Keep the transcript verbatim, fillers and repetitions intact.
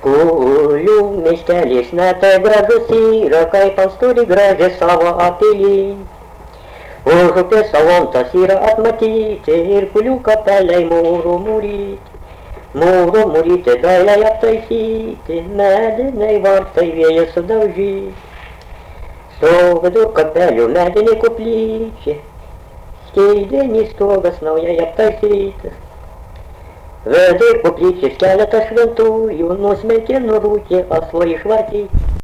Kulių miestelis net gražus yra, kaip ant turi gražią savo apilį. Už upės salontas yra atmatyti ir Kulių kapeliai mūrų mūryti. Mūrų mūryti dailiai aptaisyti, mediniai vartai vėjas sudaužyti. Stovi du kapelių medinė koplyčia, skeidinis stogas naujai aptaisytas. Vedė koplyčias keletą šventųjų, nusmelkė, nurūkė, aslai išvartyti.